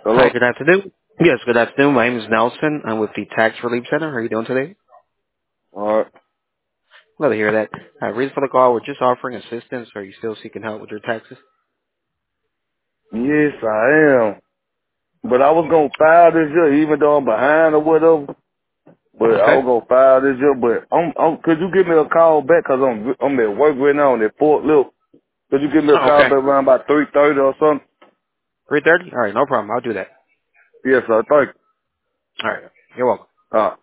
Hi, Hello? good afternoon. Yes, good afternoon. My name is Nelson. I'm with the Tax Relief Center. How are you doing today? Alright. Glad to hear that. Reason for the call, we're just offering assistance. Are you still seeking help with your taxes? Yes, I am. But I was gonna file this year, even though I'm behind or whatever. But I Okay. was gonna file this year, but could you give me a call back? Cause I'm at work right now on that Fort Lip. Could you give me a call Okay. back around about 3:30 or something? 3:30? All right, no problem. I'll do that. Yes, sir. Thank All right. You're welcome. you.